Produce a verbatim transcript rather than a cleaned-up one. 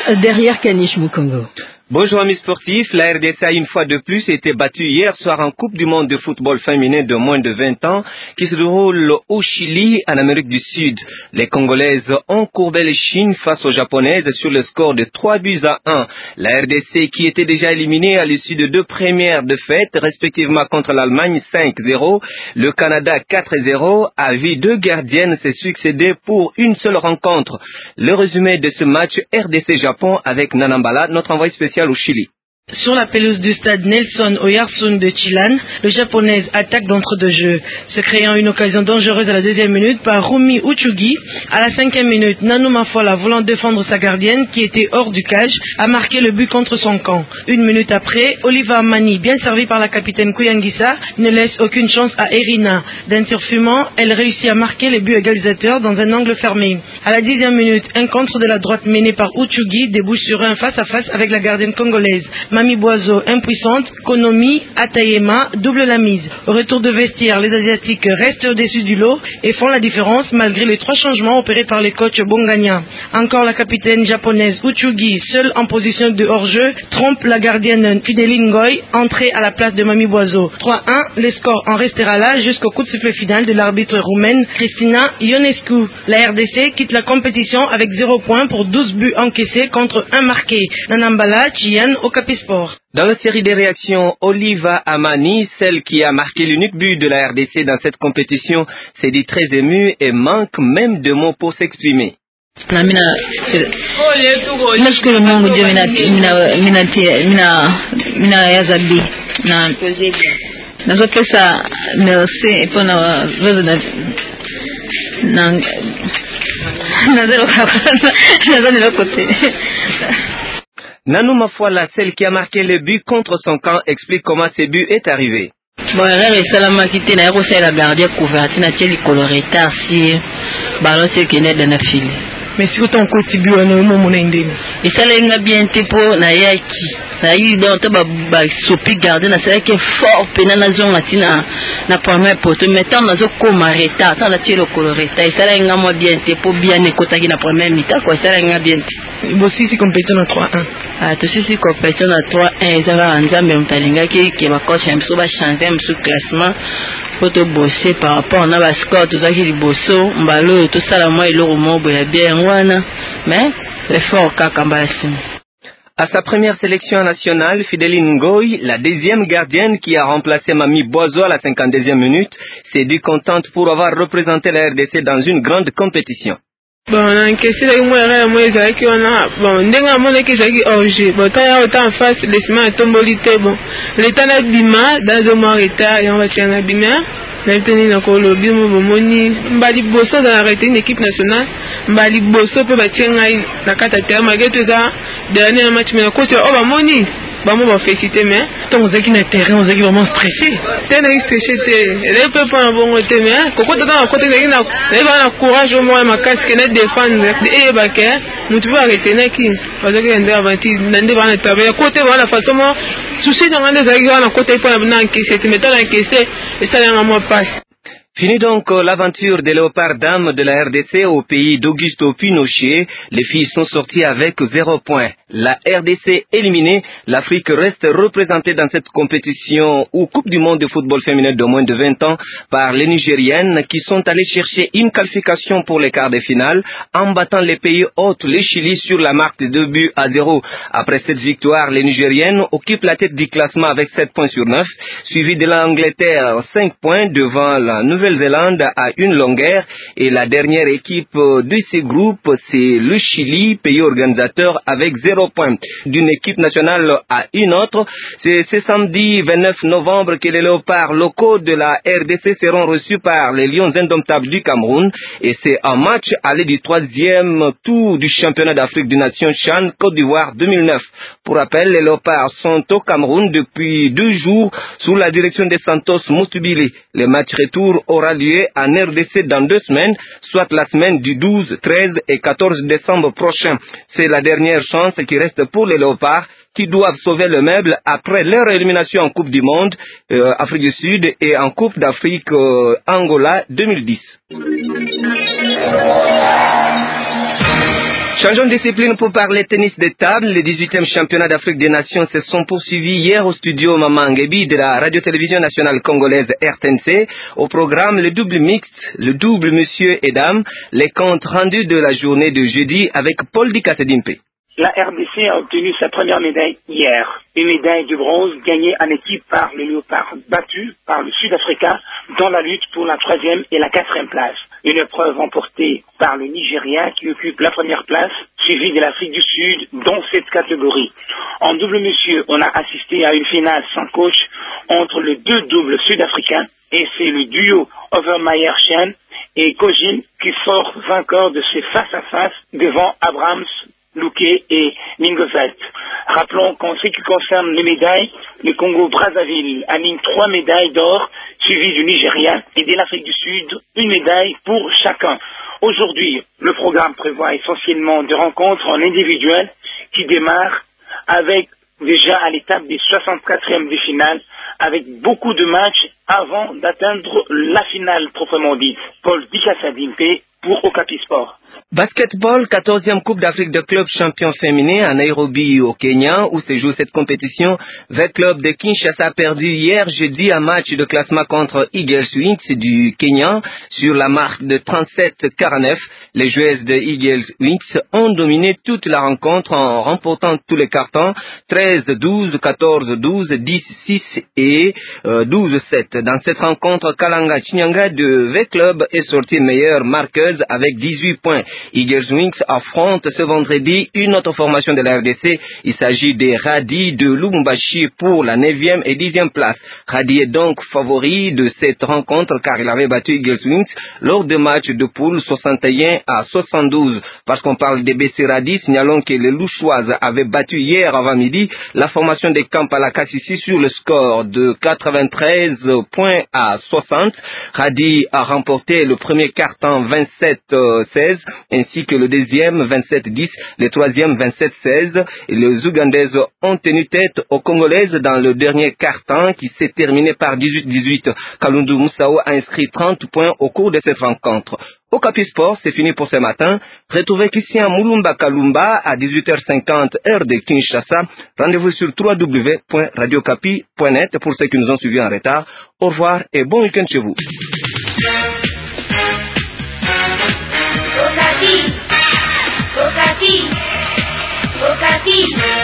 derrière Kanish Mukongo. Bonjour amis sportifs, la R D C a une fois de plus été battue hier soir en Coupe du monde de football féminin de moins de vingt ans qui se déroule au Chili en Amérique du Sud. Les Congolaises ont courbé les Chines face aux Japonaises sur le score de trois buts à un. La R D C qui était déjà éliminée à l'issue de deux premières défaites respectivement contre l'Allemagne cinq zéro, le Canada quatre zéro, a vu deux gardiennes se succéder pour une seule rencontre. Le résumé de ce match R D C-Japon avec Nanambala, notre envoyé spécial au Chili. Sur la pelouse du stade Nelson Oyarsun de Chilan, le japonaise attaque d'entre-deux jeux, se créant une occasion dangereuse à la deuxième minute par Rumi Uchugi. À la cinquième minute, Nanu Mafola, voulant défendre sa gardienne qui était hors du cage, a marqué le but contre son camp. Une minute après, Oliva Mani, bien servie par la capitaine Kuyangisa, ne laisse aucune chance à Erina. D'un tir fumant, elle réussit à marquer les buts égalisateurs dans un angle fermé. À la dixième minute, un contre de la droite mené par Uchugi débouche sur un face-à-face avec la gardienne congolaise. Mami Boiseau, impuissante, Konomi, Atayema, double la mise. Au retour de vestiaire, les Asiatiques restent au-dessus du lot et font la différence malgré les trois changements opérés par les coachs Bongania. Encore la capitaine japonaise Uchugi, seule en position de hors-jeu, trompe la gardienne Fideline Ngoy, entrée à la place de Mami Boiseau. trois un, le score en restera là jusqu'au coup de sifflet final de l'arbitre roumaine Cristina Ionescu. La R D C quitte la compétition avec zéro point pour douze buts encaissés contre un marqué. Nanambala, Chian, Okapi Sport. Dans la série des réactions, Oliva Amani, celle qui a marqué l'unique but de la R D C dans cette compétition, s'est dit très émue et manque même de mots pour s'exprimer. Nanou Mafola, celle qui a marqué le but contre son camp, explique comment ce but est arrivé. Bon, erreur et salama qui était na yako la gardien couverture na teli coloreta si ballon c'est qui n'est dans la file. Mais si autant côté but on est mon indé. Et ça lenga bien tempo na yaki. Na yi donc ta ba ba sopi garder na c'est que fort pena na zone latina na première porte mettant na zo comme arrêta tant la teli coloreta et ça lenga moi bien tempo bien écouter na première mi-temps quoi ça lenga bien. Bossi si compétition en trois un. Ah tout si compétition en trois un ça va en même talinga qui qui va coach un peu va changer un peu classement pour te bosser par rapport à la score tout ça qui est bosso mbalo tout ça la moi et le romo boya bien wana mais c'est fort kakambasi. À sa première sélection nationale, Fideline Ngoy, la deuxième gardienne qui a remplacé Mami Boiseau à la cinquante-deuxième minute, s'est dit contente pour avoir représenté la R D C dans une grande compétition. Bon, en question de moi, moi, j'ai qui on a bon, n'enga mon qui j'ai qui orge. Bon, tant y a autant en face, les semaines tombolité bon. L'état n'a bima dans un mois état et on va tirer un bima. Maintenant, il a encore le bima bon moni. Mbali bosso dans arrêter une équipe nationale. Mbali bosso peut battre un la carte à terre. Malgré tout ça, dernier match mais côté oh bah moni. Bah moi, on va féliciter mais. Tant on a qui n'a terrain, on a qui vraiment stressé. T'es n'a stressé t'es. Elle peut pas un bon côté mais. Coco t'as dans côté n'a n'a. Elle va avoir courage au moins ma casque n'a défendre. Et bah que. Nous tu vas arrêter n'a qui. Parce que on doit avancer. N'en va pas travailler. Côté voilà façon moi. Souci dans les aguilles on a côté pas n'a encaissé. Tu m'étonnes encaissé. Et ça n'a moi passe. Fini donc l'aventure des léopards dames de la R D C au pays d'Augusto Pinochet. Les filles sont sorties avec zéro point. La R D C éliminée, l'Afrique reste représentée dans cette compétition ou Coupe du monde de football féminin de moins de vingt ans par les Nigériennes qui sont allées chercher une qualification pour les quarts de finale en battant les pays hôtes, le Chili, sur la marque de deux buts à zéro. Après cette victoire, les Nigériennes occupent la tête du classement avec sept points sur neuf, suivi de l'Angleterre cinq points devant la Nouvelle-Zélande à une longueur, et la dernière équipe de ces groupes, c'est le Chili, pays organisateur, avec zéro point. D'une équipe nationale à une autre, c'est ce samedi vingt-neuf novembre que les léopards locaux de la R D C seront reçus par les Lions indomptables du Cameroun, et c'est un match aller du troisième tour du championnat d'Afrique des Nations CHAN Côte d'Ivoire deux mille neuf. Pour rappel, les léopards sont au Cameroun depuis deux jours sous la direction de Santos Moustoubilé. Le match retour aura lieu en R D C dans deux semaines, soit la semaine du douze, treize et quatorze décembre prochain. C'est la dernière chance qui reste pour les léopards qui doivent sauver le meuble après leur élimination en Coupe du Monde, euh, Afrique du Sud, et en Coupe d'Afrique euh, Angola deux mille dix. Changeons de discipline pour parler tennis de table. Les dix-huitièmes championnats d'Afrique des Nations se sont poursuivis hier au studio Mamangebi de la radio-télévision nationale congolaise R T N C. Au programme, le double mixte, le double monsieur et dame, les comptes rendus de la journée de jeudi avec Paul Dikasedimpe. La R D C a obtenu sa première médaille hier. Une médaille de bronze gagnée en équipe par le Léopard battu par le Sud-Africain dans la lutte pour la troisième et la quatrième place. Une épreuve remportée par le Nigeria qui occupe la première place, suivi de l'Afrique du Sud dans cette catégorie. En double monsieur, on a assisté à une finale sans coach entre les deux doubles sud-africains et c'est le duo Overmeyer-Chen et Kojin qui sort vainqueur de ces face-à-face devant Abrams, Luque et Mingovet. Rappelons qu'en ce qui concerne les médailles, le Congo-Brazzaville aligne trois médailles d'or, suivies du Nigeria et de l'Afrique du Sud, une médaille pour chacun. Aujourd'hui, le programme prévoit essentiellement des rencontres en individuel qui démarrent avec déjà à l'étape des soixante-quatrièmes de finale, avec beaucoup de matchs avant d'atteindre la finale proprement dite. Paul Dikasadimpe pour Okapi Sport. Basketball, quatorzième Coupe d'Afrique de clubs champions féminins à Nairobi au Kenya, où se joue cette compétition. V Club de Kinshasa a perdu hier jeudi un match de classement contre Eagles Wings du Kenya sur la marque de trente-sept à quarante-neuf. Les joueuses de Eagles Wings ont dominé toute la rencontre en remportant tous les cartons, treize douze, quatorze douze, dix six et euh, douze sept. Dans cette rencontre, Kalanga Chinyanga de V Club est sortie meilleure marqueuse avec dix-huit points. Eagles Wings affronte ce vendredi une autre formation de la R D C. Il s'agit des Radi de Lubumbashi pour la neuvième et dixième place. Radi est donc favori de cette rencontre car il avait battu Eagles Wings lors de matchs de poule soixante et un à soixante-douze. Parce qu'on parle des B C Radi, signalons que les Louchoises avaient battu hier avant midi la formation des Kampala Kassisi sur le score de quatre-vingt-treize points à soixante. Radi a remporté le premier carton vingt-sept seize ainsi que le deuxième vingt-sept dix, le troisième vingt-sept seize. Et les Ougandaises ont tenu tête aux Congolaises dans le dernier quart-temps qui s'est terminé par dix-huit dix-huit. Kalundu Moussao a inscrit trente points au cours de cette rencontre. Au Okapi Sport, c'est fini pour ce matin. Retrouvez Christian Moulumba Kalumba à dix-huit heures cinquante heure de Kinshasa. Rendez-vous sur w w w point radio okapi point net pour ceux qui nous ont suivis en retard. Au revoir et bon week-end chez vous. Okapi, Okapi, Okapi.